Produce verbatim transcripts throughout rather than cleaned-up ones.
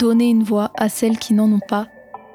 donner une voix à celles qui n'en ont pas.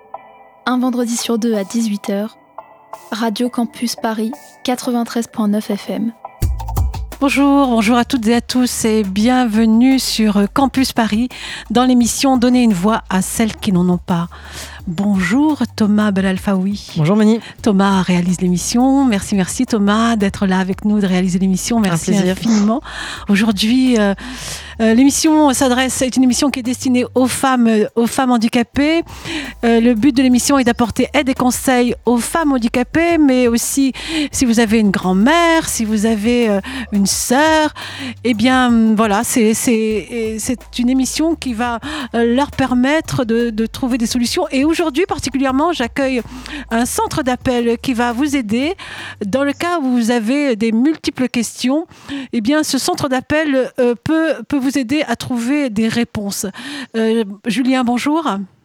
Un vendredi sur deux à dix-huit heures, Radio Campus Paris, quatre-vingt-treize virgule neuf F M. Bonjour, bonjour à toutes et à tous et bienvenue sur Campus Paris dans l'émission Donner une voix à celles qui n'en ont pas. Bonjour Thomas Belalfaoui. Bonjour Mani. Thomas réalise l'émission. Merci, merci Thomas d'être là avec nous, de réaliser l'émission. Merci infiniment. Aujourd'hui, euh, euh, l'émission s'adresse, c'est une émission qui est destinée aux femmes, euh, aux femmes handicapées. Euh, le but de l'émission est d'apporter aide et conseils aux femmes handicapées, mais aussi si vous avez une grand-mère, si vous avez euh, une sœur, eh bien voilà, c'est, c'est, c'est une émission qui va euh, leur permettre de, de trouver des solutions. Et aujourd'hui, particulièrement, j'accueille un centre d'appel qui va vous aider. Dans le cas où vous avez des multiples questions, eh bien, ce centre d'appel euh, peut, peut vous aider à trouver des réponses. Euh, Julien, bonjour.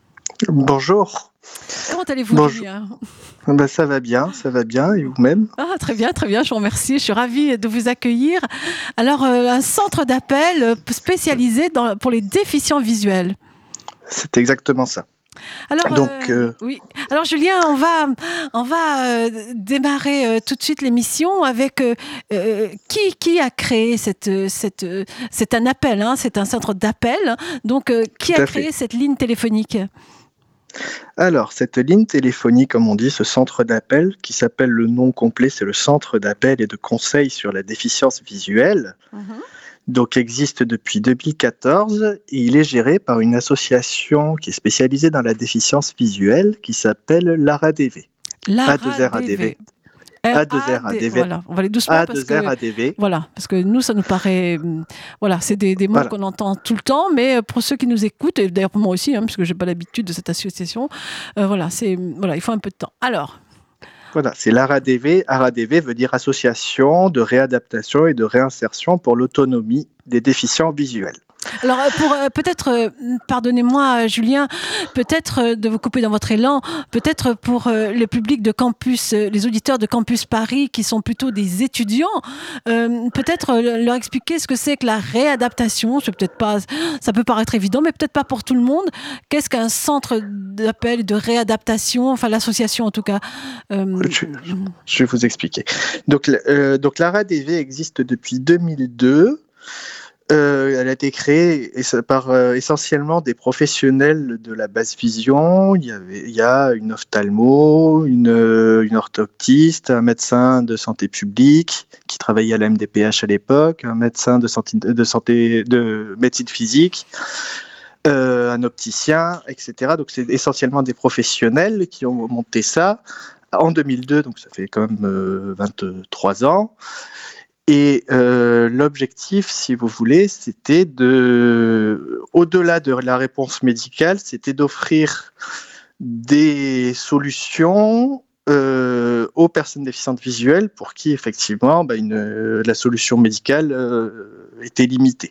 Bonjour. Comment allez-vous, bonjour. Julien ? Ben, ça va bien, ça va bien. Et vous-même ? Ah, très bien, très bien, je vous remercie. Je suis ravie de vous accueillir. Alors, euh, un centre d'appel spécialisé dans, pour les déficients visuels. C'est exactement ça. Alors, Donc, euh, euh... oui. Alors, Julien, on va, on va euh, démarrer euh, tout de suite l'émission avec euh, euh, qui, qui a créé cette, cette, euh, c'est un appel, hein, c'est un centre d'appel. Donc, euh, qui a créé fait. cette ligne téléphonique ? Alors, cette ligne téléphonique, comme on dit, ce centre d'appel, qui s'appelle, le nom complet, c'est le Centre d'appel et de conseil sur la déficience visuelle. Mmh. Donc, existe depuis deux mille quatorze et il est géré par une association qui est spécialisée dans la déficience visuelle qui s'appelle l'A R A D V. A deux R A D V. A deux R A D V. Voilà, on va aller doucement A deux parce que R A D V. Voilà, parce que nous, ça nous paraît, voilà, c'est des, des mots voilà. qu'on entend tout le temps, mais pour ceux qui nous écoutent, et d'ailleurs pour moi aussi, hein, parce que j'ai pas l'habitude de cette association, euh, voilà, c'est, voilà, il faut un peu de temps. Alors. Voilà, c'est l'A R A D V. A R A D V veut dire Association de réadaptation et de réinsertion pour l'autonomie des déficients visuels. Alors, pour, euh, peut-être, euh, pardonnez-moi Julien, peut-être euh, de vous couper dans votre élan, peut-être pour euh, le public de campus, euh, les auditeurs de Campus Paris qui sont plutôt des étudiants, euh, peut-être euh, leur expliquer ce que c'est que la réadaptation. C'est peut-être pas, ça peut paraître évident, mais peut-être pas pour tout le monde. Qu'est-ce qu'un centre d'appel de réadaptation, enfin l'association en tout cas euh... je, je vais vous expliquer. Donc, euh, donc l'A R A D V existe depuis deux mille deux. Euh, elle a été créée par euh, essentiellement des professionnels de la basse vision. Il y, avait, il y a une ophtalmo, une, une orthoptiste, un médecin de santé publique qui travaillait à la M D P H à l'époque, un médecin de santé, de, santé, de médecine physique, euh, un opticien, et cetera. Donc c'est essentiellement des professionnels qui ont monté ça en deux mille deux, donc ça fait quand même euh, vingt-trois ans. Et euh, l'objectif, si vous voulez, c'était de, au-delà de la réponse médicale, c'était d'offrir des solutions euh, aux personnes déficientes visuelles pour qui, effectivement, bah, une, la solution médicale euh, était limitée.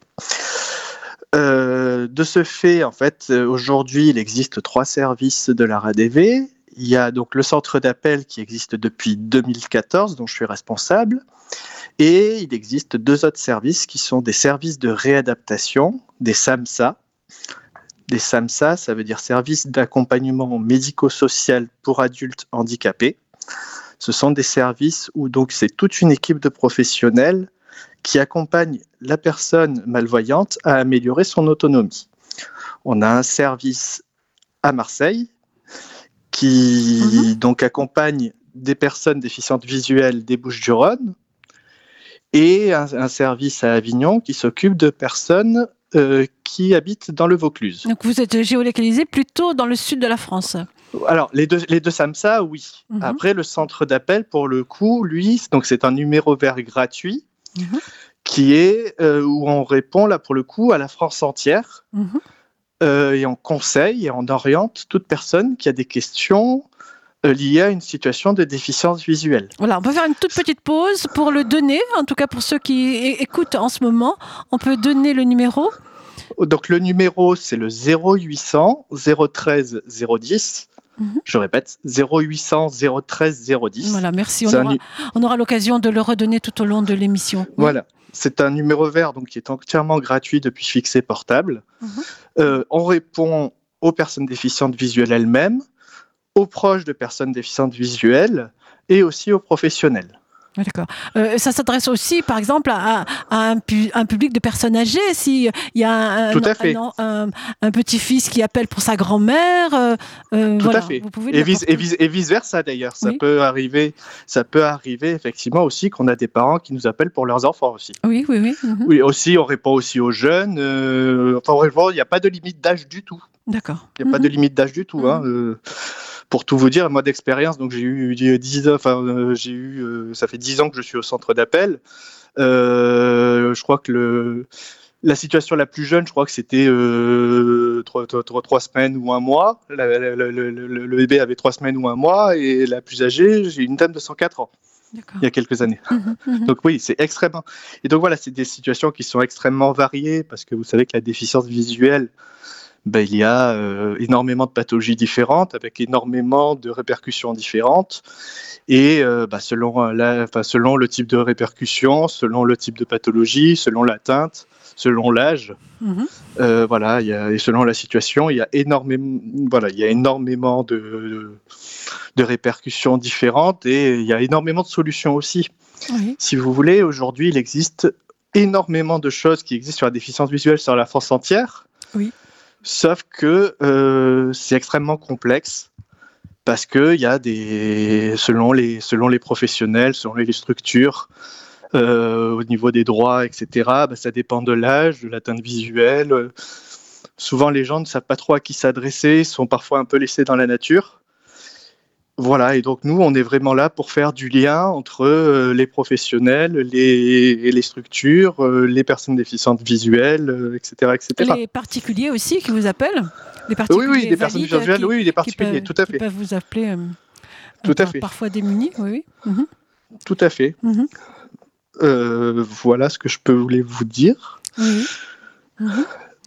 Euh, de ce fait, en fait, aujourd'hui, il existe trois services de l'A R A D V. Il y a donc le centre d'appel qui existe depuis deux mille quatorze, dont je suis responsable. Et il existe deux autres services qui sont des services de réadaptation, des SAMSA. Des SAMSA, ça veut dire services d'accompagnement médico-social pour adultes handicapés. Ce sont des services où donc c'est toute une équipe de professionnels qui accompagne la personne malvoyante à améliorer son autonomie. On a un service à Marseille qui mmh. donc accompagne des personnes déficientes visuelles des Bouches-du-Rhône, et un, un service à Avignon qui s'occupe de personnes euh, qui habitent dans le Vaucluse. Donc vous êtes géolocalisé plutôt dans le sud de la France. Alors, les deux, les deux SAMSA, oui. Mm-hmm. Après, le centre d'appel, pour le coup, lui, donc c'est un numéro vert gratuit mm-hmm. qui est euh, où on répond, là, pour le coup, à la France entière. Mm-hmm. Euh, et on conseille et on oriente toute personne qui a des questions lié à une situation de déficience visuelle. Voilà, on peut faire une toute petite pause pour le donner, en tout cas pour ceux qui écoutent en ce moment. On peut donner le numéro. Donc le numéro, c'est le zéro huit cents zéro treize zéro dix. Mm-hmm. Je répète, zéro huit cents zéro treize zéro dix. Voilà, merci. On aura, nu- on aura l'occasion de le redonner tout au long de l'émission. Voilà. C'est un numéro vert donc, qui est entièrement gratuit depuis fixé portable. Mm-hmm. Euh, on répond aux personnes déficientes visuelles elles-mêmes, aux proches de personnes déficientes visuelles et aussi aux professionnels. D'accord. Euh, ça s'adresse aussi, par exemple, à, à un, pu, un public de personnes âgées. S'il y a un, Tout à fait. un, un, un petit-fils qui appelle pour sa grand-mère, euh, euh, Tout voilà, à fait. Vous pouvez et, vice, et, vice, et vice versa d'ailleurs. Ça, oui. peut arriver, ça peut arriver effectivement aussi qu'on a des parents qui nous appellent pour leurs enfants aussi. Oui, oui, oui. Mm-hmm. Oui, aussi, on répond aussi aux jeunes. Euh, enfin, on répond, il n'y a pas de limite d'âge du tout. D'accord. Il n'y a mm-hmm. pas de limite d'âge du tout. Mm-hmm. Hein, euh, Pour tout vous dire, moi d'expérience, donc j'ai eu dix ans, enfin euh, j'ai eu, euh, ça fait dix ans que je suis au centre d'appel. Euh, je crois que le, la situation la plus jeune, je crois que c'était euh, trois, trois, trois semaines ou un mois. La, la, la, le, le, le bébé avait trois semaines ou un mois, et la plus âgée, j'ai une dame de cent quatre ans. D'accord. Il y a quelques années. Mmh, mmh. Donc oui, c'est extrêmement. Et donc voilà, c'est des situations qui sont extrêmement variées, parce que vous savez que la déficience visuelle, ben, il y a euh, énormément de pathologies différentes, avec énormément de répercussions différentes. Et euh, ben, selon, la, enfin, selon le type de répercussions, selon le type de pathologie, selon l'atteinte, selon l'âge, mmh. euh, voilà, il y a, et selon la situation, il y a énormément, voilà, il y a énormément de, de, de répercussions différentes, et il y a énormément de solutions aussi. Oui. Si vous voulez, aujourd'hui, il existe énormément de choses qui existent sur la déficience visuelle sur la France entière. Oui. Sauf que euh, c'est extrêmement complexe, parce que il y a des, selon les, selon les professionnels, selon les structures, euh, au niveau des droits, et cetera, bah, ça dépend de l'âge, de l'atteinte visuelle. Euh, souvent, les gens ne savent pas trop à qui s'adresser, sont parfois un peu laissés dans la nature. Voilà, et donc nous, on est vraiment là pour faire du lien entre euh, les professionnels, les, les structures, euh, les personnes déficientes visuelles, euh, et cetera, et cetera. Les particuliers aussi qui vous appellent, les particuliers oui, oui, des personnes visuelles, qui, oui, des particuliers, peuvent, tout à fait. Qui peuvent vous appeler euh, tout à par, fait. parfois démunis, oui. oui. Mm-hmm. Tout à fait. Mm-hmm. Euh, voilà ce que je peux vous dire. Oui. Mm-hmm.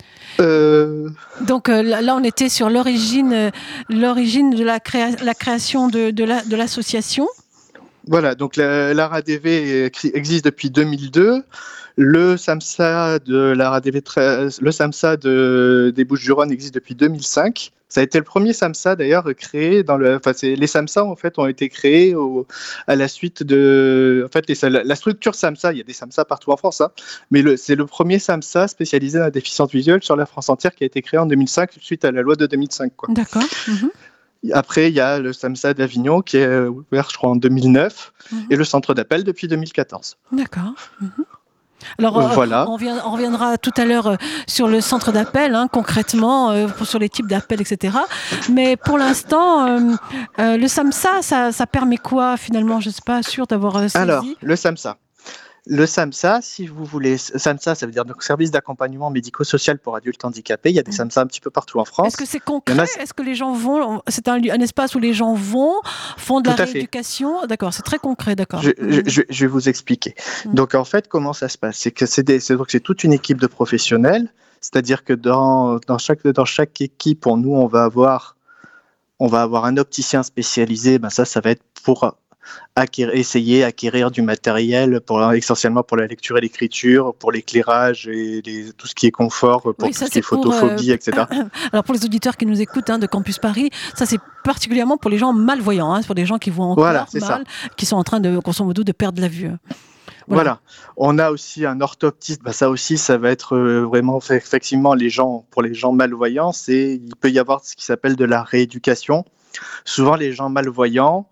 Euh... Donc euh, là, on était sur l'origine, euh, l'origine de la, créa- la création de, de, la, de l'association. Voilà, donc la, l'A R A D V existe depuis deux mille deux. Le SAMSA de l'A R A D V, le SAMSA de, des Bouches-du-Rhône existe depuis deux mille cinq. Ça a été le premier SAMSA d'ailleurs créé dans le. Enfin, c'est, les SAMSA en fait ont été créés au, à la suite de. En fait, les, la structure SAMSA, il y a des SAMSA partout en France, hein, mais le, c'est le premier SAMSA spécialisé dans la déficience visuelle sur la France entière qui a été créé en deux mille cinq suite à la loi de deux mille cinq. Quoi. D'accord. Mmh. Après, il y a le SAMSA d'Avignon qui est ouvert, je crois, en deux mille neuf, mmh. et le centre d'appel depuis deux mille quatorze. D'accord. Mmh. Alors, euh, voilà. on, vient, on reviendra tout à l'heure euh, sur le centre d'appel, hein, concrètement, euh, sur les types d'appels, et cetera. Mais pour l'instant, euh, euh, le SAMSA, ça, ça permet quoi finalement? Je ne suis pas sûre d'avoir euh, saisi. Alors, le SAMSA. Le SAMSA, si vous voulez, SAMSA, ça veut dire donc service d'accompagnement médico-social pour adultes handicapés. Il y a des SAMSA un petit peu partout en France. Est-ce que c'est concret? A... Est-ce que les gens vont? C'est un, un espace où les gens vont, font de la rééducation? D'accord, c'est très concret, d'accord. Je, mmh. je, je vais vous expliquer. Mmh. Donc en fait, comment ça se passe? C'est que c'est, des, c'est, donc, c'est toute une équipe de professionnels. C'est-à-dire que dans, dans, chaque, dans chaque équipe, pour nous, on va avoir, on va avoir un opticien spécialisé. Ben ça, ça va être pour Acquérir, essayer d'acquérir du matériel pour, essentiellement pour la lecture et l'écriture, pour l'éclairage et les, tout ce qui est confort, pour oui, tout ça, ce qui est photophobie, euh, et cetera. Alors pour les auditeurs qui nous écoutent hein, de Campus Paris, ça c'est particulièrement pour les gens malvoyants, hein, pour les gens qui voient encore voilà, mal, ça. Qui sont en train de, grosso modo, de perdre la vue. Voilà. voilà. On a aussi un orthoptiste. Bah ça aussi, ça va être euh, vraiment effectivement les gens, pour les gens malvoyants, c'est il peut y avoir ce qui s'appelle de la rééducation. Souvent, les gens malvoyants,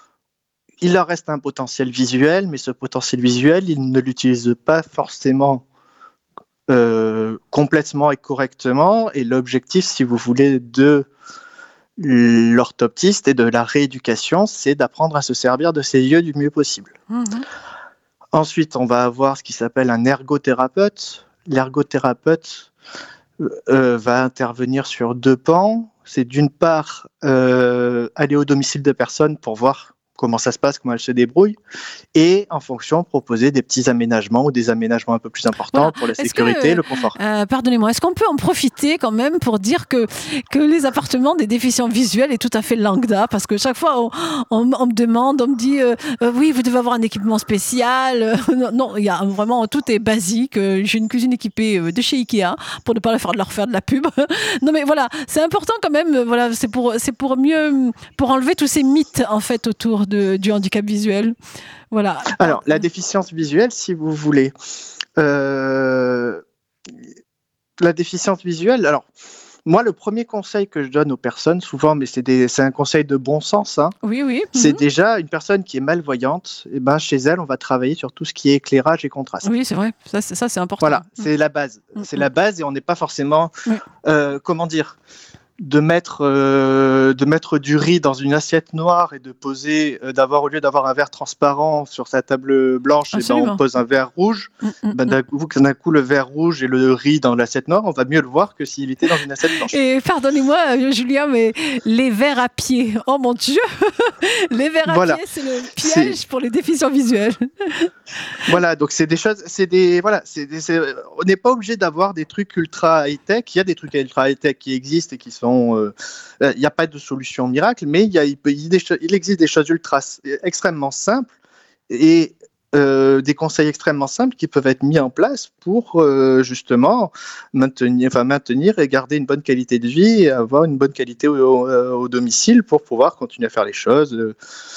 il leur reste un potentiel visuel, mais ce potentiel visuel, ils ne l'utilisent pas forcément euh, complètement et correctement. Et l'objectif, si vous voulez, de l'orthoptiste et de la rééducation, c'est d'apprendre à se servir de ses yeux du mieux possible. Mmh. Ensuite, on va avoir ce qui s'appelle un ergothérapeute. L'ergothérapeute euh, va intervenir sur deux pans. C'est d'une part euh, aller au domicile de personnes pour voir comment ça se passe, comment elle se débrouille, et en fonction proposer des petits aménagements ou des aménagements un peu plus importants voilà. pour la est-ce sécurité, que, le confort. Euh, pardonnez-moi, est-ce qu'on peut en profiter quand même pour dire que, que les appartements des déficients visuels est tout à fait lambda, parce que chaque fois on, on, on me demande, on me dit euh, euh, oui, vous devez avoir un équipement spécial. non, non, il y a vraiment, tout est basique. J'ai une cuisine équipée de chez Ikea, pour ne pas leur faire, leur faire de la pub. non mais voilà, c'est important quand même, voilà, c'est pour, c'est pour mieux, pour enlever tous ces mythes en fait autour de, du handicap visuel. Voilà. Alors, la déficience visuelle, si vous voulez, euh, la déficience visuelle, alors, moi, le premier conseil que je donne aux personnes, souvent, mais c'est, des, c'est un conseil de bon sens, hein, oui, oui. c'est mm-hmm. déjà une personne qui est malvoyante, et ben, chez elle, on va travailler sur tout ce qui est éclairage et contraste. Oui, c'est vrai, ça, c'est, ça, c'est important. Voilà, mm-hmm. c'est la base. Mm-hmm. C'est la base et on n'est pas forcément, mm-hmm. euh, comment dire, de mettre, euh, de mettre du riz dans une assiette noire et de poser, euh, d'avoir, au lieu d'avoir un verre transparent sur sa table blanche, et ben on pose un verre rouge. Mm-hmm. Ben d'un, coup, d'un coup, le verre rouge et le riz dans l'assiette noire, on va mieux le voir que s'il était dans une assiette blanche. Et pardonnez-moi, Julien, mais les verres à pied, oh mon Dieu, les verres à voilà. pied, c'est le piège c'est... pour les déficients visuels. Voilà, donc c'est des choses, c'est des, voilà, c'est des, c'est, on n'est pas obligé d'avoir des trucs ultra high-tech. Il y a des trucs ultra high-tech qui existent et qui sont il euh, n'y a pas de solution miracle, mais il, y a, il, peut, il, il existe des choses ultra, extrêmement simples et euh, des conseils extrêmement simples qui peuvent être mis en place pour euh, justement maintenir, enfin, maintenir et garder une bonne qualité de vie et avoir une bonne qualité au, au, au domicile pour pouvoir continuer à faire les choses euh,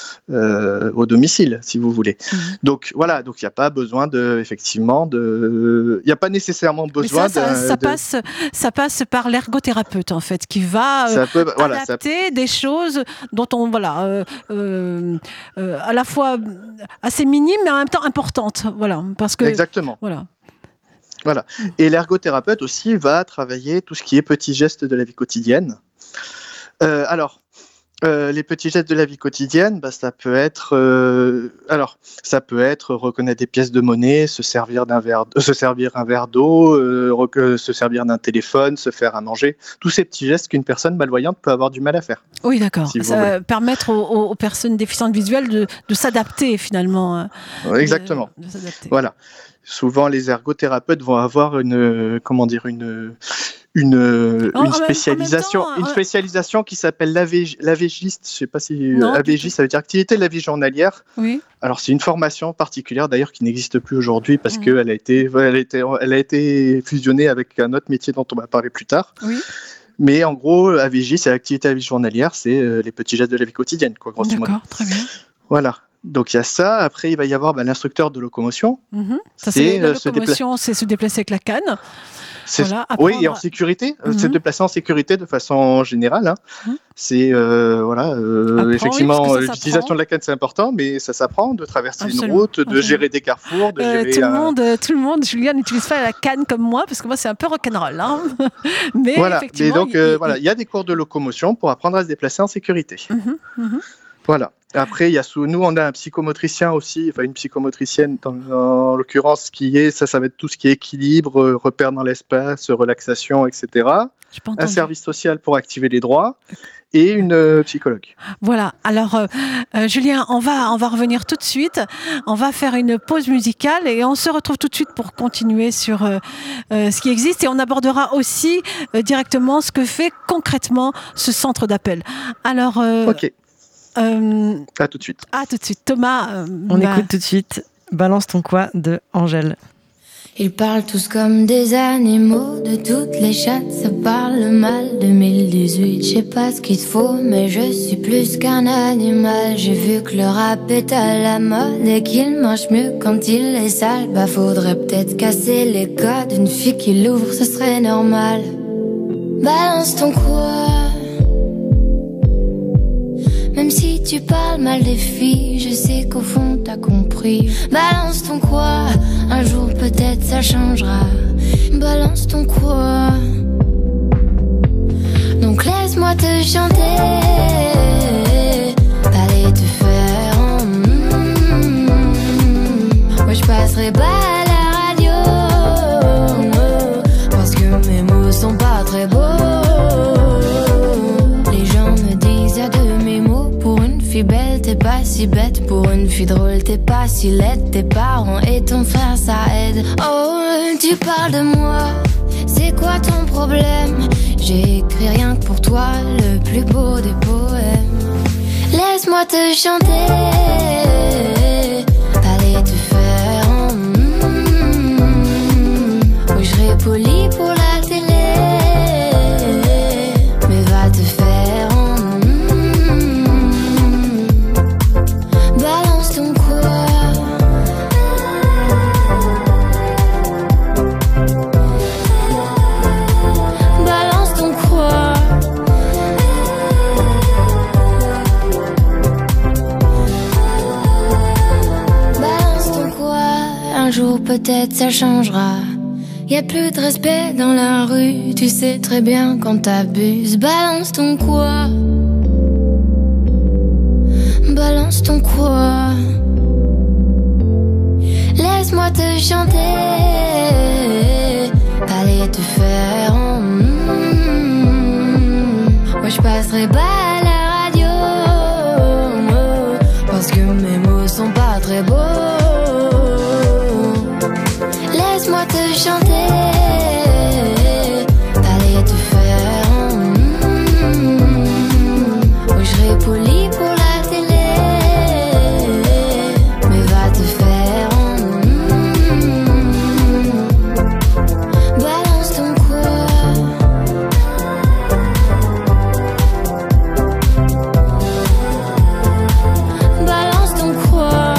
euh, au domicile, si vous voulez. Mmh. Donc voilà, donc il n'y a pas besoin de, effectivement, de, il n'y a pas nécessairement besoin ça, ça, de, ça de... passe, ça passe par l'ergothérapeute en fait, qui va euh, peut, voilà, adapter ça... des choses dont on, voilà, euh, euh, euh, à la fois assez minimes mais en même temps importantes, voilà, parce que exactement. Voilà. Voilà. Et l'ergothérapeute aussi va travailler tout ce qui est petits gestes de la vie quotidienne. Euh, alors. Euh, les petits gestes de la vie quotidienne, bah, ça peut être, euh, alors, ça peut être reconnaître des pièces de monnaie, se servir d'un verre, euh, se servir un verre d'eau, euh, rec- se servir d'un téléphone, se faire à manger. Tous ces petits gestes qu'une personne malvoyante peut avoir du mal à faire. Oui, d'accord. Si ça va permettre aux, aux personnes déficientes visuelles de, de s'adapter finalement. Euh, Exactement. De, de s'adapter. Voilà. Souvent, les ergothérapeutes vont avoir une, comment dire, une une, oh, une spécialisation, temps, une spécialisation qui s'appelle l'A V Giste. Je ne sais pas si non, A V Giste, ça veut dire activité de la vie journalière. Oui. Alors c'est une formation particulière d'ailleurs qui n'existe plus aujourd'hui parce mmh. qu'elle a été, elle a été, elle a été fusionnée avec un autre métier dont on va parler plus tard. Oui. Mais en gros, A V J, c'est l'activité de la vie journalière, c'est euh, les petits gestes de la vie quotidienne, quoi, grosso modo. D'accord, très bien. Voilà. Donc il y a ça. Après, il va y avoir bah, l'instructeur de locomotion. Mmh. Ça, c'est, c'est la euh, locomotion, se dépla- c'est se déplacer avec la canne. Voilà, oui, et en sécurité, mm-hmm. se déplacer en sécurité de façon générale. Hein. Mm-hmm. C'est euh, voilà, euh, apprend, effectivement, oui, ça, l'utilisation de la canne c'est important, mais ça s'apprend de traverser absolument, une route, de absolument. gérer des carrefours, de euh, gérer. Tout le un... monde, tout le monde, Julien n'utilise pas la canne comme moi parce que moi c'est un peu rock'n'roll. Hein. mais voilà, effectivement, mais donc il, euh, il, voilà, il y a des cours de locomotion pour apprendre à se déplacer en sécurité. Mm-hmm. Mm-hmm. Voilà. Après, il y a sous nous, on a un psychomotricien aussi, enfin une psychomotricienne dans, en l'occurrence, qui est, ça, ça va être tout ce qui est équilibre, repère dans l'espace, relaxation, et cetera. Un service social pour activer les droits et une euh, psychologue. Voilà. Alors, euh, euh, Julien, on va, on va revenir tout de suite. On va faire une pause musicale et on se retrouve tout de suite pour continuer sur euh, euh, ce qui existe et on abordera aussi euh, directement ce que fait concrètement ce centre d'appel. Alors. Euh, ok. Euh, à tout de suite. À tout de suite. Thomas. Euh, On bah... écoute tout de suite Balance ton quoi de Angèle. Ils parlent tous comme des animaux, de toutes les chattes, ça parle mal. deux mille dix-huit, je sais pas ce qu'il te faut, mais je suis plus qu'un animal. J'ai vu que le rap est à la mode et qu'il mange mieux quand il est sale. Bah faudrait peut-être casser les codes, une fille qui l'ouvre, ce serait normal. Balance ton quoi. Même si tu parles mal des filles, je sais qu'au fond t'as compris. Balance ton quoi, un jour peut-être ça changera. Balance ton quoi. Donc laisse-moi te chanter, aller te faire en mm, moi je passerai pas à la radio, parce que mes mots sont pas très beaux. Les gens me disent à de mes mots, pour une fille belle t'es t'es pas si bête. Pour une fille drôle, t'es pas si laide. Tes parents et ton frère, ça aide. Oh, tu parles de moi, c'est quoi ton problème? J'ai écrit rien que pour toi, le plus beau des poèmes. Laisse-moi te chanter, allez te faire en mm, oui, je serai poli pour la télé, mais va te faire en mm, balance ton quoi. Balance ton quoi. Balance ton quoi. Un jour peut-être ça changera. Y'a plus de respect dans la rue, tu sais très bien quand t'abuses. Balance ton quoi. Balance ton quoi. Laisse-moi te chanter, allez te faire en mm, moi je passerai pas à la radio, parce que mes mots sont pas très beaux. Laisse-moi te chanter, allez te faire en mm, oui, je serai poli pour la télé, mais va te faire en mm, balance ton quoi. Balance ton quoi.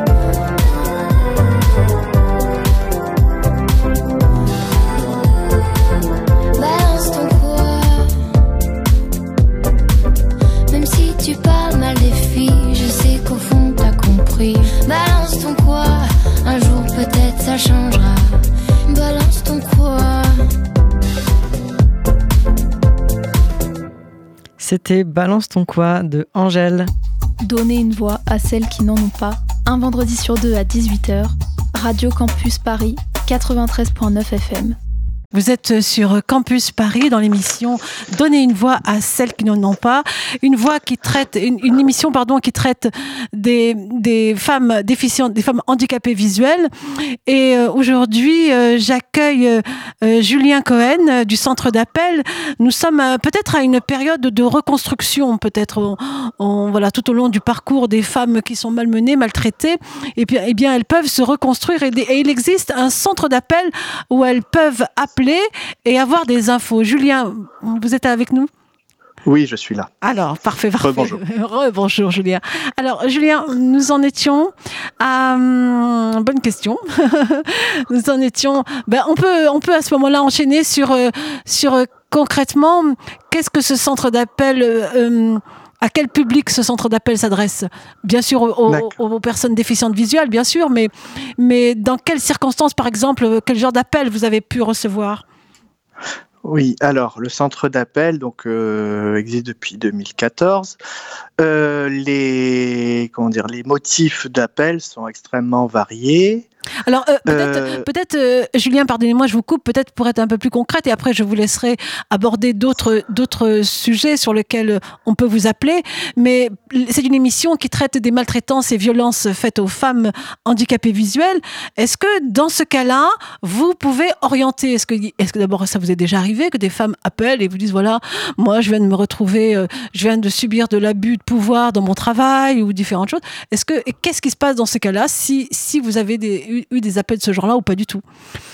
Balance ton quoi. Même si tu parles mal des filles, je sais qu'au fond t'as compris. Balance ton quoi. Un jour peut-être ça changera. Balance ton quoi. C'était Balance ton quoi de Angèle. Donner une voix à celles qui n'en ont pas. Un vendredi sur deux à dix-huit heures. Radio Campus Paris, quatre-vingt-treize virgule neuf F M. Vous êtes sur Campus Paris dans l'émission Donner une voix à celles qui n'en ont pas. Une voix qui traite, une, une émission pardon qui traite des, des femmes déficientes, des femmes handicapées visuelles. Et euh, aujourd'hui, euh, j'accueille euh, Julien Cohen euh, du Centre d'Appel. Nous sommes euh, peut-être à une période de reconstruction, peut-être on, on, voilà, tout au long du parcours des femmes qui sont malmenées, maltraitées. Et puis, eh bien, elles peuvent se reconstruire et, des, et il existe un centre d'appel où elles peuvent appeler et avoir des infos. Julien, vous êtes avec nous ? Oui, je suis là. Alors, parfait, parfait. Rebonjour. Rebonjour, Julien. Alors, Julien, nous en étions à... Hum, bonne question. Nous en étions... Ben, on peut, on peut à ce moment-là enchaîner sur, euh, sur euh, concrètement, qu'est-ce que ce centre d'appel... Euh, à quel public ce centre d'appel s'adresse ? Bien sûr aux, aux, aux personnes déficientes visuelles, bien sûr, mais, mais dans quelles circonstances, par exemple, quel genre d'appel vous avez pu recevoir ? Oui, alors le centre d'appel donc euh, existe depuis deux mille quatorze. Euh, les comment dire, les motifs d'appel sont extrêmement variés. Alors euh, peut-être, euh... peut-être euh, Julien, pardonnez-moi, je vous coupe, peut-être pour être un peu plus concrète, et après je vous laisserai aborder d'autres d'autres sujets sur lesquels on peut vous appeler. Mais c'est une émission qui traite des maltraitances et violences faites aux femmes handicapées visuelles. Est-ce que dans ce cas-là, vous pouvez orienter ? Est-ce que, est-ce que d'abord ça vous est déjà arrivé que des femmes appellent et vous disent voilà, moi je viens de me retrouver, euh, je viens de subir de l'abus de pouvoir dans mon travail ou différentes choses. Est-ce que et qu'est-ce qui se passe dans ces cas-là si si vous avez des eu, eu des appels de ce genre-là ou pas du tout ?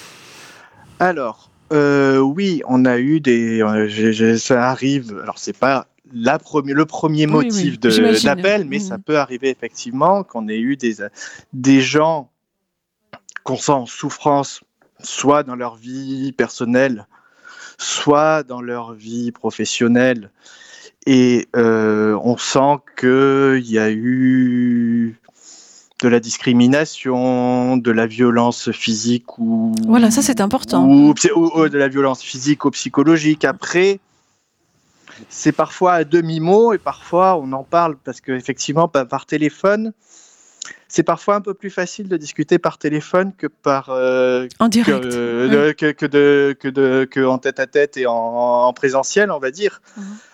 Alors, euh, oui, on a eu des... Euh, j'ai, j'ai, ça arrive, alors c'est pas la première, le premier oui, motif oui, de, d'appel, mais mmh. ça peut arriver effectivement qu'on ait eu des, des gens qu'on sent en souffrance, soit dans leur vie personnelle, soit dans leur vie professionnelle, et euh, on sent qu'il y a eu... de la discrimination, de la violence physique ou... Voilà, ça c'est important. Ou, ou, ou de la violence physique ou psychologique. Après, c'est parfois à demi-mot et parfois on en parle parce qu'effectivement, par téléphone, c'est parfois un peu plus facile de discuter par téléphone que par... Euh, en direct. Que, euh, de, que, que, de, que, de, que en tête-à-tête et en, en présentiel, on va dire. Mmh.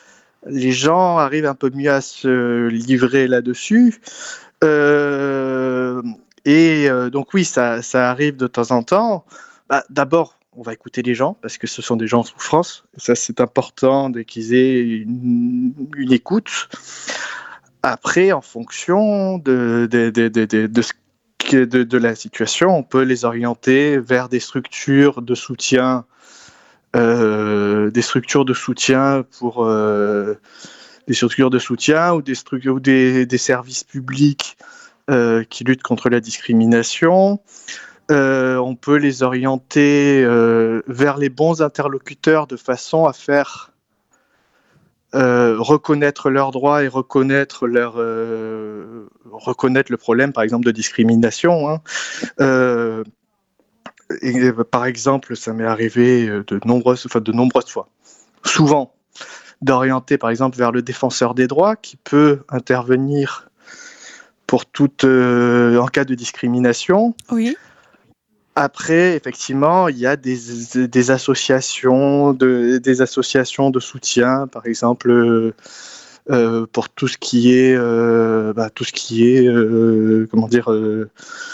les gens arrivent un peu mieux à se livrer là-dessus. Euh, et euh, donc oui, ça, ça arrive de temps en temps. Bah, d'abord, on va écouter les gens parce que ce sont des gens en souffrance. Et ça, c'est important de, qu'ils aient une, une écoute. Après, en fonction de, de, de, de, de, de, de, de, de la situation, on peut les orienter vers des structures de soutien, euh, des structures de soutien pour euh, des structures de soutien ou des structures ou des, des services publics euh, qui luttent contre la discrimination. Euh, on peut les orienter euh, vers les bons interlocuteurs de façon à faire euh, reconnaître leurs droits et reconnaître, leur, euh, reconnaître le problème, par exemple, de discrimination. Hein. Euh, et, par exemple, ça m'est arrivé de nombreuses, enfin, de nombreuses fois, souvent, d'orienter, par exemple, vers le défenseur des droits qui peut intervenir pour toute, euh, en cas de discrimination. Oui. Après, effectivement, il y a des, des, associations de, des associations de soutien, par exemple, euh, euh, pour tout ce qui est, euh, bah, tout ce qui est, euh, comment dire, euh,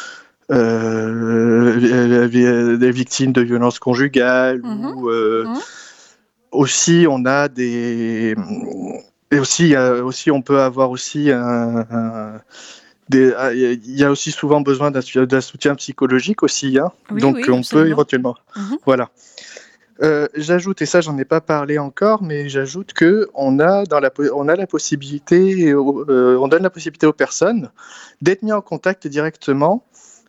euh, des victimes de violences conjugales, mmh. ou euh, mmh. aussi on a des, et aussi, euh, aussi on peut avoir aussi un, un il y a aussi souvent besoin d'un, d'un soutien psychologique aussi, hein. Oui, donc oui, on absolument. Peut éventuellement. Mmh. Voilà. Euh, j'ajoute, et ça j'en ai pas parlé encore, mais j'ajoute que on a dans la, on a la possibilité, euh, on donne la possibilité aux personnes d'être mis en contact directement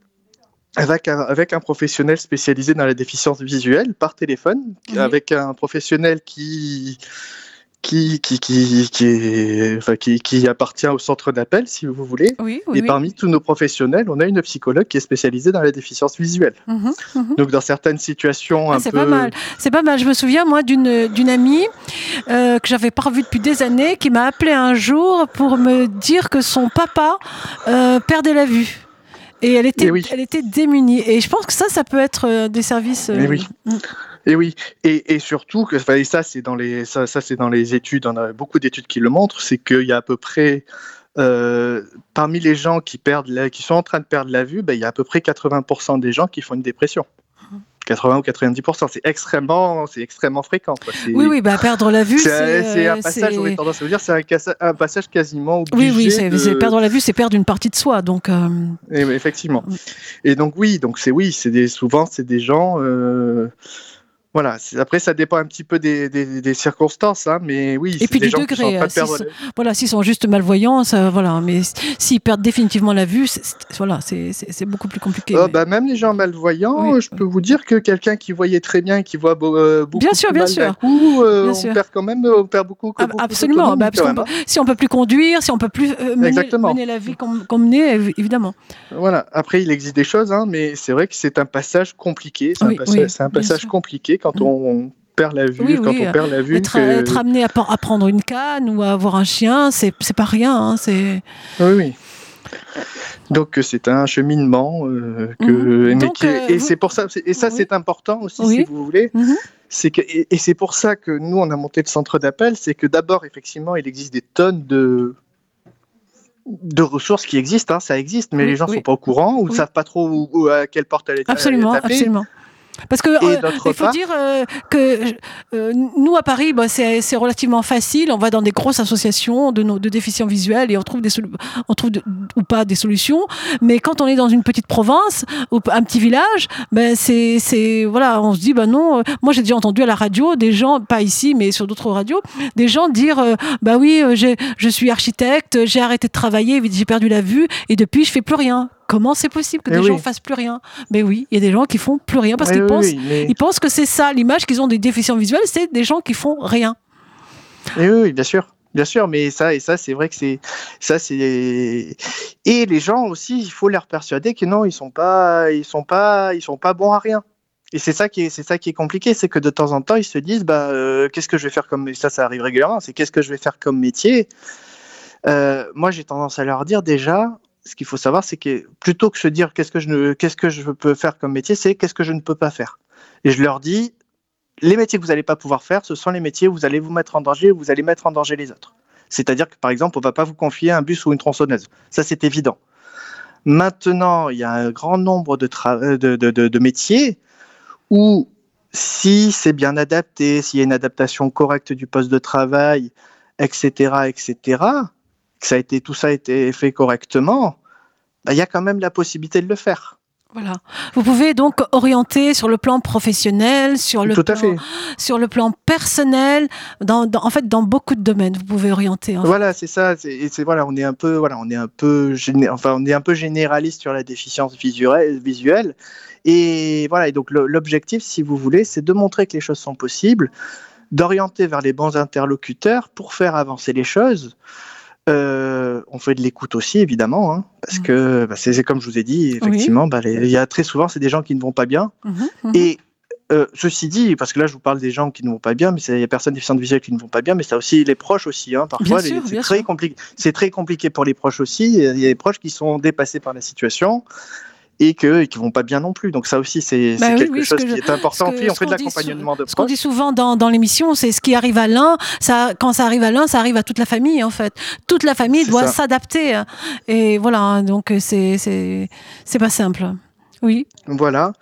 avec un, avec un professionnel spécialisé dans la déficience visuelle par téléphone, mmh. avec un professionnel qui Qui, qui, qui, qui, est, enfin, qui, qui appartient au centre d'appel, si vous voulez. Oui, oui, et oui. Parmi tous nos professionnels, on a une psychologue qui est spécialisée dans la déficience visuelle. Mmh, mmh. Donc, dans certaines situations ah, un c'est peu... pas mal. C'est pas mal. Je me souviens, moi, d'une, d'une amie euh, que j'avais pas revue depuis des années, qui m'a appelée un jour pour me dire que son papa euh, perdait la vue. Et elle était, et oui. elle était démunie. Et je pense que ça, ça peut être euh, des services... Euh, et oui. Mmh. Et oui, et, et surtout que et ça c'est dans les ça, ça c'est dans les études, on a beaucoup d'études qui le montrent, c'est qu'il y a à peu près euh, parmi les gens qui perdent la, qui sont en train de perdre la vue, ben, il y a à peu près quatre-vingts pour cent des gens qui font une dépression. quatre-vingts ou quatre-vingt-dix pour cent, c'est extrêmement, c'est extrêmement fréquent. Quoi. C'est, oui, oui, bah perdre la vue, c'est, c'est, c'est un passage. C'est... J'aurais tendance à vous dire, c'est un, un passage quasiment obligé. Oui, oui, c'est, de... c'est perdre la vue, c'est perdre une partie de soi, donc. Euh... Et, effectivement. Et donc oui, donc c'est oui, c'est des, souvent c'est des gens. Euh... Voilà, c'est, après ça dépend un petit peu des, des, des circonstances, hein, mais oui. Et puis des du gens degré, qui sont en train de s'ils perdre sont, la... voilà, s'ils sont juste malvoyants, ça, voilà, mais s'ils perdent définitivement la vue, c'est, c'est, voilà, c'est, c'est, c'est beaucoup plus compliqué. Oh, mais... bah, même les gens malvoyants, oui. je peux vous dire que quelqu'un qui voyait très bien, qui voit euh, beaucoup bien sûr, plus bien mal sûr. d'un coup, euh, bien on sûr. perd quand même, on perd beaucoup. Ah, beaucoup absolument, bah, parce qu'on peut, si on peut plus conduire, si on peut plus euh, mener, mener la vie comme, comme menée, évidemment. Voilà. Après, il existe des choses, hein, mais c'est vrai que c'est un passage compliqué. C'est oui, un passage, oui, c'est un passage compliqué quand mmh. on perd la vue, oui, quand oui, on perd la vue. Être, que... être amené à, à prendre une canne ou à avoir un chien, c'est, c'est pas rien. Hein, c'est... Oui, oui. Donc c'est un cheminement euh, que mmh. mais Donc, qui, euh, et vous... c'est pour ça et ça oui. c'est important aussi oui. si vous voulez. Mmh. C'est que et, et c'est pour ça que nous on a monté le centre d'appel, c'est que d'abord effectivement il existe des tonnes de de ressources qui existent, hein, ça existe, mais oui, les gens oui. sont pas au courant ou ne oui. savent pas trop où, où, à quelle porte aller taper. Absolument, absolument. Parce que euh, il faut part... dire euh, que euh, nous à Paris, bah, c'est, c'est relativement facile. On va dans des grosses associations de, de déficients visuels et on trouve des solu- on trouve de, ou pas des solutions. Mais quand on est dans une petite province ou un petit village, ben c'est c'est voilà, on se dit bah non. Euh, moi j'ai déjà entendu à la radio des gens, pas ici mais sur d'autres radios, des gens dire euh, bah oui, euh, j'ai, je suis architecte, j'ai arrêté de travailler, j'ai perdu la vue et depuis je fais plus rien. Comment c'est possible que mais des oui. gens fassent plus rien ? Mais oui, il y a des gens qui font plus rien parce mais qu'ils oui, pensent, oui, mais... ils pensent que c'est ça l'image qu'ils ont des déficients visuels, c'est des gens qui font rien. Et oui, oui, bien sûr, bien sûr, mais ça et ça, c'est vrai que c'est ça, c'est et les gens aussi, il faut leur persuader que non, ils sont pas, ils sont pas, ils sont pas bons à rien. Et c'est ça qui est, c'est ça qui est compliqué, c'est que de temps en temps, ils se disent, bah, euh, qu'est-ce que je vais faire comme, ça, ça arrive régulièrement, c'est qu'est-ce que je vais faire comme métier. Euh, moi, j'ai tendance à leur dire déjà. Ce qu'il faut savoir, c'est que plutôt que se dire qu'est-ce que je ne, qu'est-ce que je peux faire comme métier, c'est qu'est-ce que je ne peux pas faire. Et je leur dis, les métiers que vous n'allez pas pouvoir faire, ce sont les métiers où vous allez vous mettre en danger, où vous allez mettre en danger les autres. C'est-à-dire que, par exemple, on ne va pas vous confier un bus ou une tronçonneuse. Ça, c'est évident. Maintenant, il y a un grand nombre de, tra- de, de, de, de métiers où, si c'est bien adapté, s'il y a une adaptation correcte du poste de travail, et cetera, et cetera, que ça a été, tout ça a été fait correctement, bah, il y a quand même la possibilité de le faire. Voilà. Vous pouvez donc orienter sur le plan professionnel, sur le Tout plan, à fait. sur le plan personnel, dans, dans, en fait, dans beaucoup de domaines, vous pouvez orienter. En voilà, fait. c'est ça. C'est, c'est voilà, on est un peu, voilà, on est un peu, géné- enfin, on est un peu généraliste sur la déficience visuelle, visuelle. Et voilà. Et donc le, l'objectif, si vous voulez, c'est de montrer que les choses sont possibles, d'orienter vers les bons interlocuteurs pour faire avancer les choses. Euh, on fait de l'écoute aussi, évidemment, hein, parce mmh. que bah, c'est, c'est comme je vous ai dit, effectivement, il oui. bah, y a très souvent, c'est des gens qui ne vont pas bien. Mmh. Mmh. Et euh, ceci dit, parce que là, je vous parle des gens qui ne vont pas bien, mais il y a personnes déficientes visuelles qui ne vont pas bien, mais ça aussi, les proches aussi, hein, parfois, sûr, les, c'est, très compli- c'est très compliqué pour les proches aussi. Il y a des proches qui sont dépassés par la situation. Et qui ne vont pas bien non plus. Donc ça aussi, c'est, bah c'est oui, quelque oui, chose qui je, est important. Puis on fait de l'accompagnement de proches. Ce qu'on dit souvent dans, dans l'émission, c'est ce qui arrive à l'un, ça, quand ça arrive à l'un, ça arrive à toute la famille, en fait. Toute la famille c'est doit ça. s'adapter. Et voilà, donc c'est, c'est, c'est pas simple. Oui. Voilà.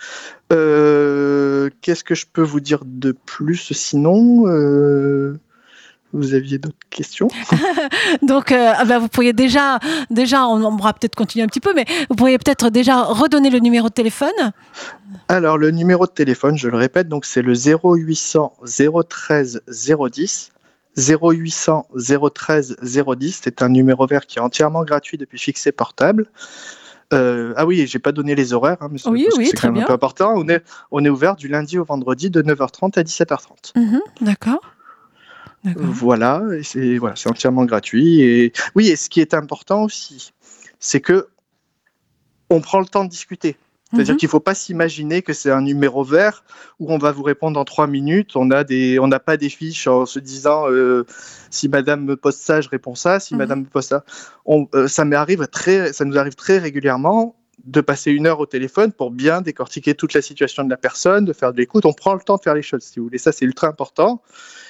Euh, qu'est-ce que je peux vous dire de plus sinon euh... Vous aviez d'autres questions? Donc, euh, bah, vous pourriez déjà, déjà, on, on pourra peut-être continuer un petit peu, mais vous pourriez peut-être déjà redonner le numéro de téléphone. Alors, le numéro de téléphone, je le répète, donc c'est le zéro huit cents zéro treize zéro dix. zéro huit cents zéro treize zéro dix, c'est un numéro vert qui est entièrement gratuit depuis fixé portable. Euh, ah oui, j'ai pas donné les horaires, hein, mais c'est, oui, oui, c'est très quand même bien. un peu important. On est, on est ouvert du lundi au vendredi de neuf heures trente à dix-sept heures trente. Mmh, d'accord. D'accord. Voilà, et c'est, voilà, c'est entièrement gratuit. Et oui, et ce qui est important aussi, c'est que on prend le temps de discuter. C'est-à-dire mm-hmm. qu'il ne faut pas s'imaginer que c'est un numéro vert où on va vous répondre en trois minutes. On a des, on n'a pas des fiches en se disant euh, si Madame me pose ça, je réponds ça. Si mm-hmm. Madame me pose ça, on, euh, ça m'arrive très, ça nous arrive très régulièrement de passer une heure au téléphone pour bien décortiquer toute la situation de la personne, de faire de l'écoute. On prend le temps de faire les choses, si vous voulez. Ça, c'est ultra important.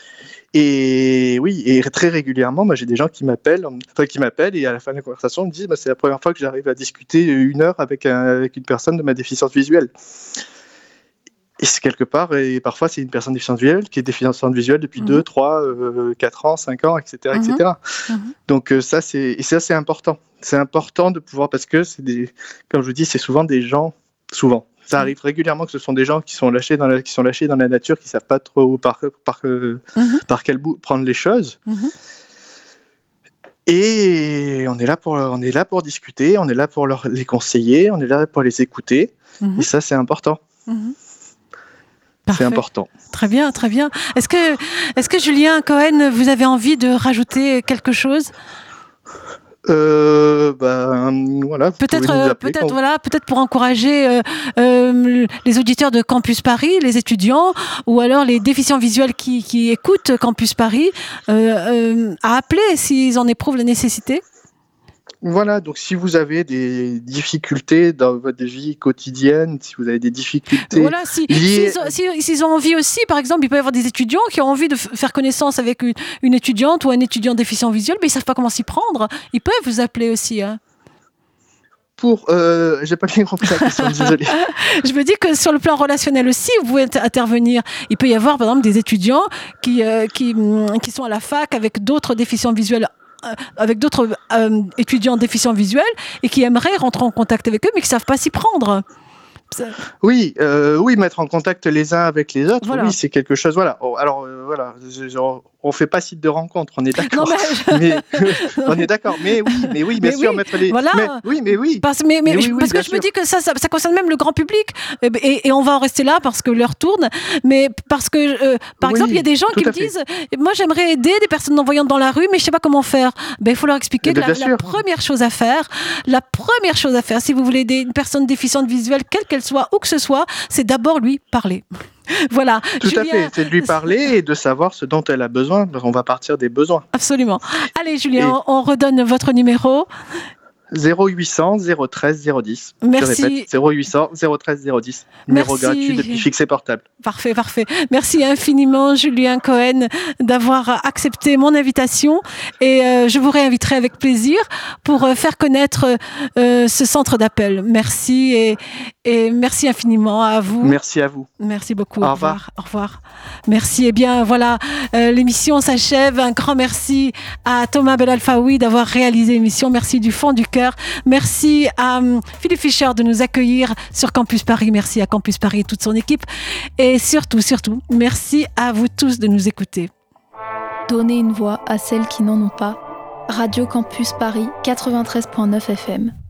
Et oui, et très régulièrement, moi, j'ai des gens qui m'appellent, enfin, qui m'appellent et à la fin de la conversation, me disent bah, c'est la première fois que j'arrive à discuter une heure avec, un, avec une personne de ma déficience visuelle. Et c'est quelque part, et parfois, c'est une personne déficiente visuelle qui est déficiente visuelle depuis deux, trois, quatre ans, cinq ans, et cetera, mm-hmm. et cetera. Mm-hmm. Donc euh, ça, c'est, et ça, c'est important. C'est important de pouvoir, parce que c'est des, comme je vous dis, c'est souvent des gens, souvent. Ça arrive régulièrement que ce sont des gens qui sont lâchés dans la, qui sont lâchés dans la nature, qui ne savent pas trop par, par, euh, mm-hmm. par quel bout prendre les choses. Mm-hmm. Et on est, là pour, on est là pour discuter, on est là pour leur, les conseiller, on est là pour les écouter. Mm-hmm. Et ça, c'est important. Mm-hmm. C'est important. Très bien, très bien. Est-ce que, est-ce que Julien Cohen, vous avez envie de rajouter quelque chose ? Euh, ben voilà. Peut-être, euh, peut-être, quand... voilà, peut-être pour encourager euh, euh, les auditeurs de Campus Paris, les étudiants, ou alors les déficients visuels qui, qui écoutent Campus Paris, euh, euh, à appeler s'ils en éprouvent la nécessité. Voilà, donc si vous avez des difficultés dans votre vie quotidienne, si vous avez des difficultés... Voilà, si, liées... s'ils, ont, si, s'ils ont envie aussi, par exemple, il peut y avoir des étudiants qui ont envie de f- faire connaissance avec une, une étudiante ou un étudiant déficient visuel, mais ils ne savent pas comment s'y prendre. Ils peuvent vous appeler aussi. Hein. Pour... Euh, j'ai pas bien compris la question, désolé. Je me dis que sur le plan relationnel aussi, vous pouvez intervenir. Il peut y avoir, par exemple, des étudiants qui, euh, qui, qui sont à la fac avec d'autres déficients visuels avec d'autres euh, étudiants déficients visuels et qui aimeraient rentrer en contact avec eux mais qui ne savent pas s'y prendre. Oui, euh, oui, mettre en contact les uns avec les autres, voilà. Oui, c'est quelque chose. Voilà. Oh, alors euh, voilà, genre, on fait pas site de rencontre, on est d'accord. Non, mais... mais on est d'accord. Mais oui, mais oui, bien mais sûr, oui, mettre les. Voilà. Mais, oui, mais oui. Parce, mais, mais, mais je, oui, parce oui, que je sûr. me dis que ça, ça, ça concerne même le grand public et, et, et on va en rester là parce que l'heure tourne. Mais parce que, euh, par oui, exemple, il y a des gens qui me fait. disent, moi, j'aimerais aider des personnes non-voyantes dans la rue, mais je sais pas comment faire. Ben, il faut leur expliquer que la, la première chose à faire, la première chose à faire, si vous voulez aider une personne déficiente visuelle, quelle qu'elle soit, où que ce soit, c'est d'abord lui parler. Voilà. Tout Julien... à fait, c'est de lui parler et de savoir ce dont elle a besoin. On va partir des besoins. Absolument. Allez, Julien, et... on redonne votre numéro. zéro huit cents zéro treize zéro dix. Merci. Je répète, zéro huit cents zéro treize zéro dix. Numéro Merci. gratuit depuis fixe et portable. Parfait, parfait. Merci infiniment, Julien Cohen, d'avoir accepté mon invitation. Et euh, je vous réinviterai avec plaisir pour euh, faire connaître euh, ce centre d'appel. Merci et, et merci infiniment à vous. Merci à vous. Merci beaucoup. Au, Au revoir. revoir. Au revoir. Merci. Eh bien, voilà, euh, l'émission s'achève. Un grand merci à Thomas Belalfaoui d'avoir réalisé l'émission. Merci du fond du cœur. Merci à um, Philippe Fischer de nous accueillir sur Campus Paris. Merci à Campus Paris et toute son équipe. Et surtout, surtout, merci à vous tous de nous écouter. Donnez une voix à celles qui n'en ont pas. Radio Campus Paris quatre-vingt-treize neuf F M.